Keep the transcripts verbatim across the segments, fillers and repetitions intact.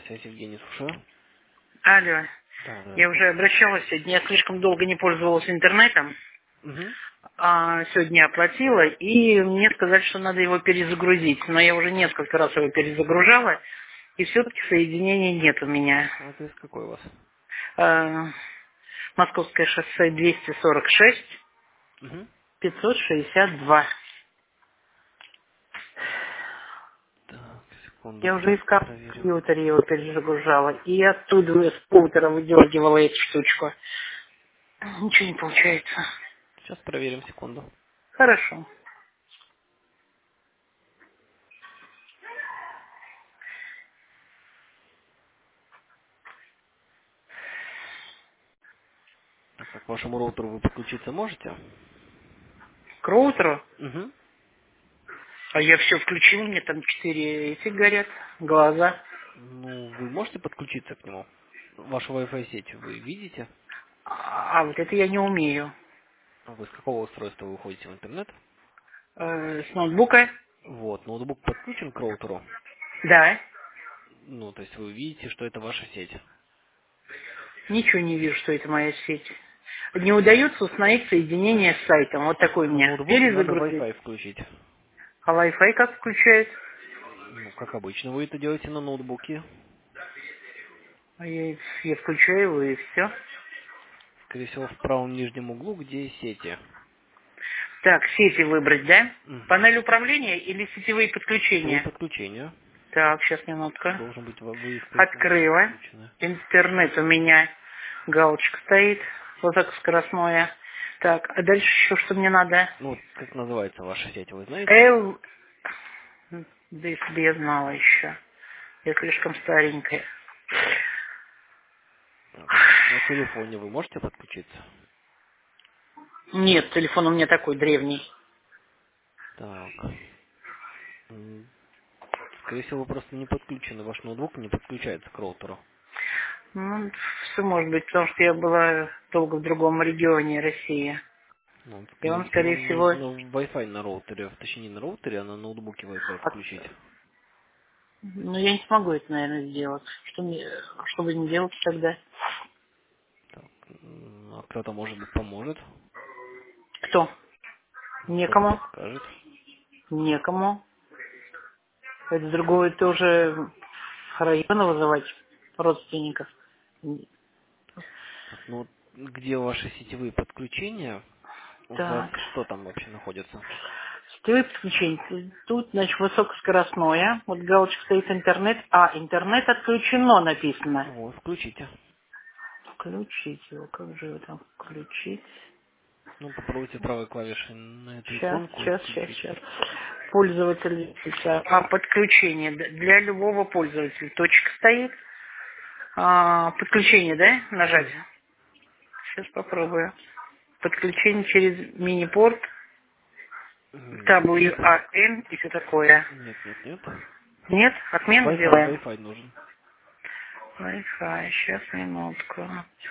Связь Евгений, слушаю. Алло, Да, я здравствуйте. уже обращалась сегодня, я слишком долго не пользовалась интернетом, Угу. а сегодня оплатила, и мне сказали, что надо его перезагрузить, но я уже несколько раз его перезагружала, и все-таки соединения нет у меня. Адрес какой у вас? А, Московское шоссе двести сорок шесть, Угу. пятьсот шестьдесят два. Так, секунду, Я уже сейчас и в проверим. компьютере его перезагружала, и оттуда из путера выдергивала эту штучку. Ничего не получается. Сейчас проверим, секунду. Хорошо. Так, а к вашему роутеру вы подключиться можете? К роутеру? Угу. А я все включил, мне там четыре эти горят, глаза. Ну, вы можете подключиться к нему? Вашу Wi-Fi сеть вы видите? А, а вот это я не умею. А вы с какого устройства вы выходите в интернет? Э, с ноутбука? Вот, ноутбук подключен к роутеру. Да. Ну, то есть вы видите, что это ваша сеть. Ничего не вижу, что это моя сеть. Не удается установить соединение с сайтом. Вот такой у На меня. ноутбуке надо Перезагрузить. Wi-Fi включить. А Wi-Fi как включает? Ну, как обычно, вы это делаете на ноутбуке. А Я, я включаю его и все. Скорее всего, в правом нижнем углу, где сети. Так, сети выбрать, да? Мгм. Панель управления или сетевые Сетевые подключения? подключения. Так, сейчас минутку. Должен быть во- вы, скорее всего, уже Открыла. подключены. Интернет у меня галочка стоит. Высокоскоростное. Так, а дальше еще что мне надо? Ну, вот как называется ваша сеть, вы знаете? Л... Да если бы я знала еще. Я слишком старенькая. Так, на телефоне вы можете подключиться? Нет, телефон у меня такой древний. Так. М, Скорее всего, вы просто не подключены. Ваш ноутбук не подключается к роутеру. Ну, все может быть, потому что я была долго в другом регионе России. Ну, вот, И скорее он, всего, скорее всего... нужно Wi-Fi на роутере, точнее не на роутере, а на ноутбуке Wi-Fi от- включить. Ну, я не смогу это, наверное, сделать. Что, мне... что будем делать тогда? Так, м, а кто-то, может быть, поможет, Кто? кто-то Некому. подскажет. Некому. Это другое тоже района вызывать родственников. Так, ну, вот где ваши сетевые подключения? У вас Так. что там вообще находится? Сетевые подключения. Тут, значит, высокоскоростное. Вот галочка стоит интернет. А, интернет отключено написано. Вот, включите. Включить его. Как же его там включить? Ну, попробуйте правой клавишей на эту Сейчас, иконку и сейчас, сейчас, включить. сейчас. Пользователь. сейчас. А, подключение. Д- Для любого пользователя. Точка стоит. А, подключение, да? Нажать. Мгм. Сейчас попробую. Подключение через мини-порт. Нет. дабл ю ар эн и все такое. Нет, нет, нет. Нет? Отмену Wi-Fi, делаем? Wi-Fi нужен. Wi-Fi, сейчас минутку.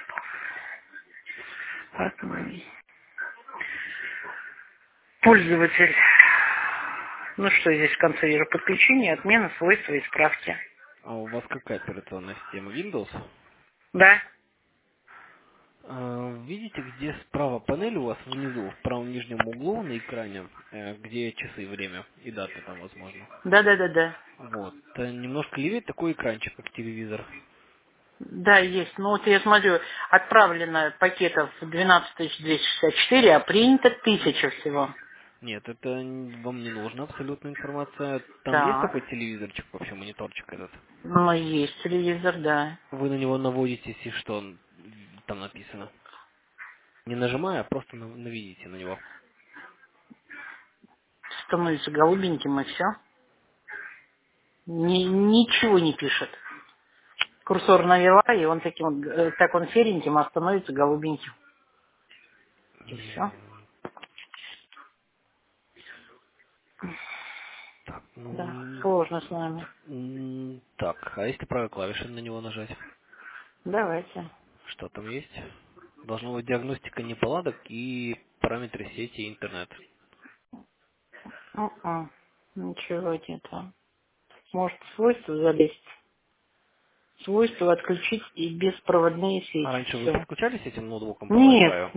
Отмен. Пользователь. Ну что здесь в конце вижу? Подключение, отмена, свойства и справки. А у вас какая операционная система? Windows? Да? А, Видите, где справа панель у вас внизу, в правом нижнем углу на экране, э, где часы, время и даты там, возможно. Да, да, да, да. Вот. Э, Немножко левее такой экранчик, как телевизор. Да, есть. Ну вот я смотрю, отправлено пакетов двенадцать тысяч двести шестьдесят четыре, а принято тысяча всего. Нет, это н- вам не нужна абсолютная информация. Там есть Так. такой телевизорчик, вообще мониторчик этот. Ну, есть телевизор, да. Вы на него наводитесь, и что он- там написано? Не нажимая, а просто нав- наведите на него. Становится голубеньким и все. Ни- ничего не пишет. Курсор навела, и он таким вот, э, так он сереньким, а становится голубеньким. И все. М, Так, Да, ну, сложно с нами. м, так, а если правой клавишей на него нажать? Давайте. Что там есть? Должна быть диагностика неполадок и параметры сети и интернет. У-у. Ничего нету. Может, в свойства залезть? Свойства отключить и беспроводные А сети. раньше вы Все. подключались этим ноутбуком по Нет, Wi-Fi?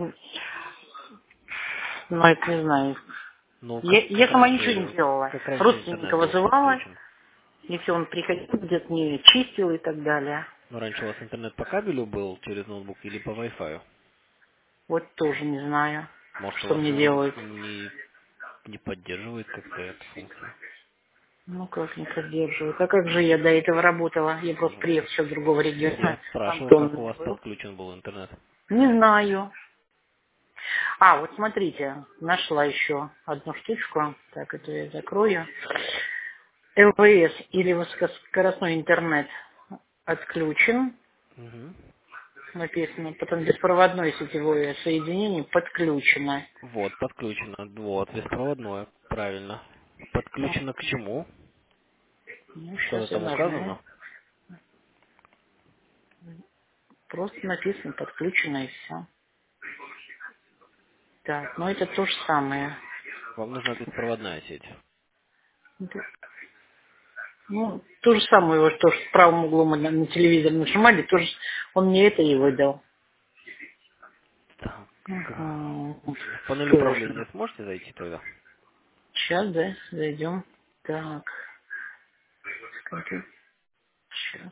ну это не знаю. Ну, Я, как, я как сама ничего не раньше, делала. как раньше Родственника интернет был вызывала, подключен? если он приходил, где-то не чистил и так далее. Ну, раньше у вас интернет по кабелю был через ноутбук или по Wi-Fi? Вот тоже не знаю, Может, у что вас мне он делают. не, не поддерживает как-то эту функцию? Ну как не поддерживают. А как же я до этого работала? Я просто Ну, приехала сейчас с другого я региона. спрашиваю, Антон как у у меня вас был. подключен был интернет. Не знаю. А, вот смотрите, нашла еще одну штучку. Так, это я закрою. ЛВС или высокоскоростной интернет отключен. Угу. Написано, потом беспроводное сетевое соединение подключено. Вот, подключено. Вот, беспроводное. Правильно. Подключено к чему? Ну, Что-то сейчас я там нажму. указано? Просто написано подключено и все. Так, ну это то же самое. Вам нужна беспроводная сеть. Это- Ну, то же самое, вот то, что в правом углу мы на, на телевизор нажимали, тоже он мне это и выдал. Так. Угу. В панель управления Сложно. сможете зайти тогда? Сейчас, да, зайдем. Так, сейчас.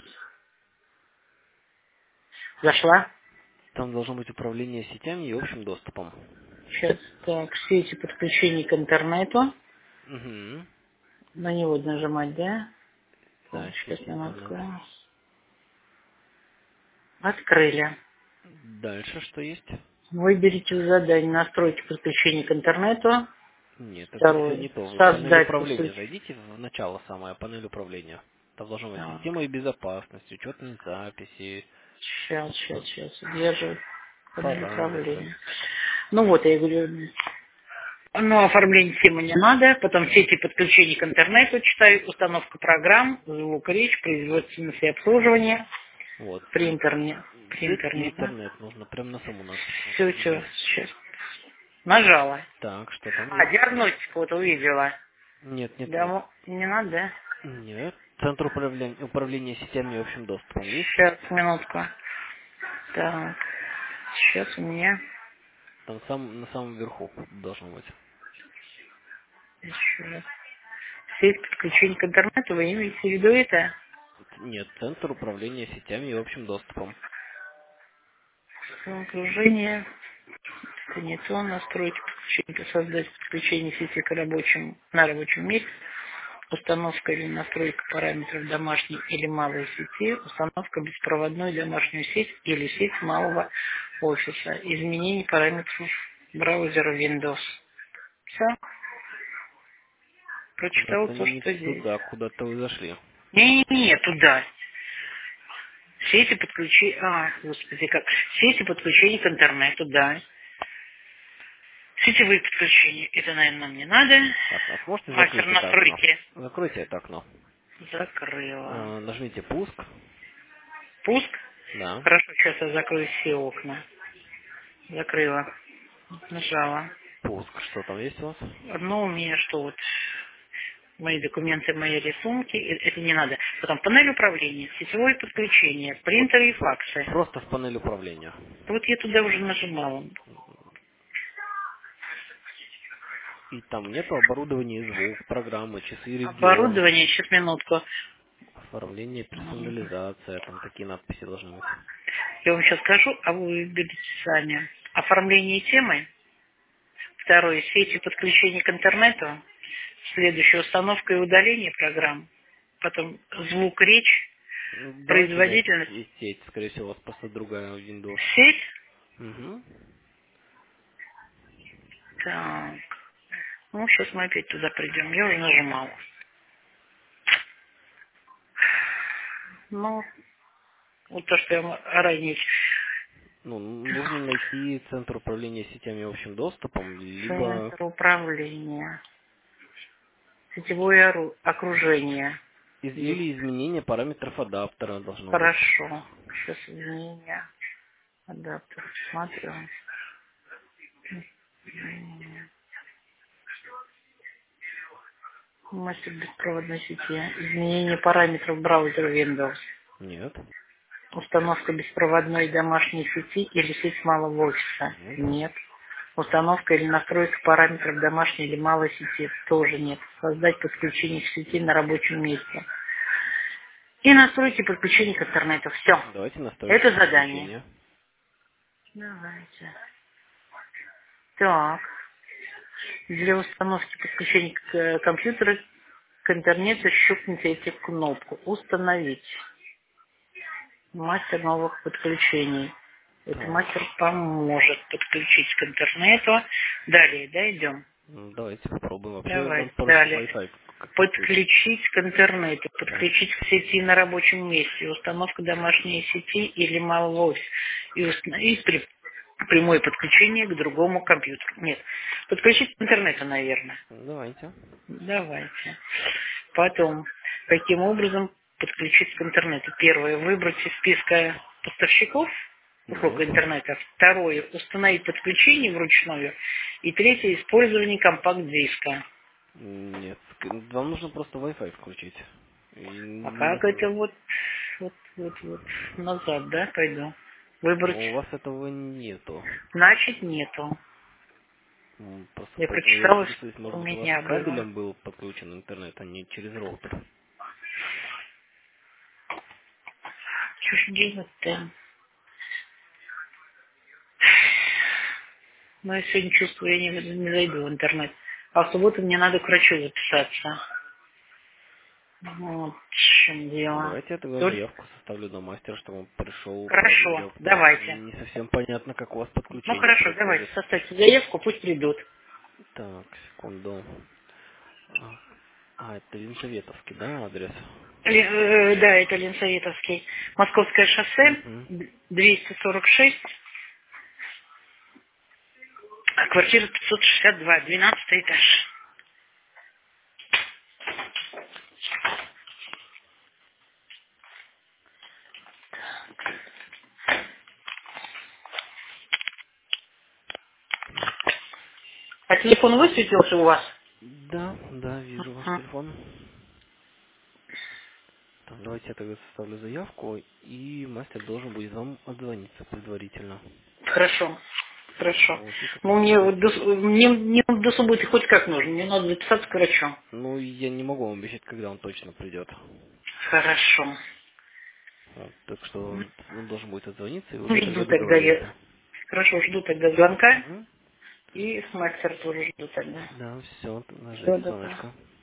Зашла. Там должно быть управление сетями и общим доступом. Сейчас, так, все эти подключения к интернету. Угу. На него нажимать, да? Да, Сейчас сеть интернет. минутку. Открыли. Дальше что есть? Выберите задание, настройки подключения к интернету. Нет, это все не Второе. то. Вы в панель Создать управления подключение. зайдите в начало самое, панель управления. Там должна быть Так, система и безопасность, учетные записи, сейчас, сейчас, сейчас. Держу. Панель параметры. управления. Ну вот, я говорю, ну, оформление темы не надо, потом все эти подключения к интернету читаю, установка программ, звук, речь, производственность и обслуживание, Вот. принтер, не, Сеть принтер и не, да? интернет нужно прям на саму надпись Все, все, нажать. сейчас. Нажала. Так, что там А, есть? диагностику вот увидела. Нет, нет, Да, нет. мо- не надо, да? Нет. Центр управления, управления сетями и общим доступом есть? Сейчас, минутку. Так, сейчас у меня Там сам, на самом верху должно быть. еще раз. Сеть подключения к интернету, вы имеете в виду это? Нет, центр управления сетями и общим доступом. Окружение, это не то, настройки подключения, создать подключение сети к рабочему, на рабочем месте, установка или настройка параметров домашней или малой сети, установка беспроводной домашнюю сеть или сеть малого офиса, изменение параметров браузера Windows. Все, Но прочитал это то, не что здесь. туда, куда-то вы зашли. Не-не-не, туда. Сети подключи... А, господи, как? Сети подключения к интернету, да. Сетевые подключения. Это, наверное, нам не надо. Так, а сможете Мастер закрыть это окно? настройки. Закройте это окно. Закрыла. Э, нажмите пуск. Пуск. Да. Хорошо, сейчас я закрою все окна. Закрыла. Нажала. Пуск. Что там есть у вас? Одно у меня, что вот мои документы, мои рисунки, э, это не надо. Потом панель управления, сетевое подключение, Вот принтеры и факсы. просто в панель управления. Вот я туда уже нажимала. И там нету оборудования и звук, программы, часы, регион, Оборудование, сейчас минутку. оформление, персонализация, там такие надписи должны быть. Я вам сейчас скажу, а вы выберите сами. Оформление темы. Второе, сети подключения к интернету. Следующая, установка и удаление программ. Потом звук, речь, Ну, давайте дайте производительность. се- сеть, скорее всего, у вас просто другая Windows. Сеть. Угу. Так. Ну, сейчас мы опять туда придем. Я уже нажимала. Ну, вот то, что я вам ранее. Ну, нужно найти центр управления сетями и общим доступом, либо Центр управления. Сетевое ору- окружение. из- Здесь. или изменение параметров адаптера должно быть. Хорошо. Сейчас изменения. Адаптер. Смотрю. М, Мастер беспроводной сети. Изменение параметров браузера Windows. Нет. Установка беспроводной домашней сети или сеть малого офиса? Нет. Нет. Установка или настройка параметров домашней или малой сети? Тоже нет. Создать подключение к сети на рабочем месте. И настройки подключения к интернету. Все. Давайте настройки Это задание. подключения. Давайте. Так. Для установки подключения к э, компьютеру к интернету щелкните эти кнопку. Установить. Мастер новых подключений. Это Так. мастер поможет подключить к интернету. Далее, да, идем? Ну, давайте попробуем. Вообще Давай, он просит далее. Wi-Fi как подключить. Подключить к интернету, Да. подключить к сети на рабочем месте, установка домашней сети или малого офиса. И, уст- и при- прямое подключение к другому компьютеру. Нет, подключить к интернету, наверное. Давайте. Давайте. Потом, каким образом подключиться к интернету? Первое, выбрать из списка поставщиков услуг Нет. интернета. Второе, установить подключение вручную. И третье, использование компакт-диска. Нет. Ск- Вам нужно просто Wi-Fi включить. И А не как нужно. это вот, вот, вот, вот назад, да, пойду? Выбрать, Но у вас этого нету. значит, нету. М, Просто Я поэтому я прочитала, интересуюсь, что у может быть, у вас меня было. кабелем был подключен интернет, а не через роутер. Что ж делать-то? Но я сегодня чувствую, я не, не зайду в интернет. А в субботу мне надо к врачу записаться. Вот в чем дело. Давайте я тогда Только... заявку составлю на мастера, чтобы он пришел, Хорошо, проверил, потому что давайте. не совсем понятно, как у вас Ну подключение хорошо, давайте, происходит. составьте заявку, пусть придут. Так, секунду. А, а, это Ленсоветовский, да, адрес? Ли- э, да, это Ленсоветовский. Московское шоссе, Угу. двести сорок шесть, а квартира пятьсот шестьдесят два, двенадцатый этаж. А телефон высветился у вас? Да, да, вижу ваш Мгм. телефон. Так, давайте я тогда составлю заявку, и мастер должен будет вам отзвониться предварительно. Хорошо, хорошо. Вот, и тогда Ну, мне, будет. вот до, с- мне, мне до субботы хоть как нужно, мне надо записаться к врачу. Ну, я не могу вам обещать, когда он точно придет. Хорошо. Вот, так что он, он должен будет отзвониться и Ну, уже тогда жду тогда я. договориться. Хорошо, жду тогда звонка. Угу. И мастер тоже жду тогда. Да, все, тогда Всего ждите доброго. звоночка.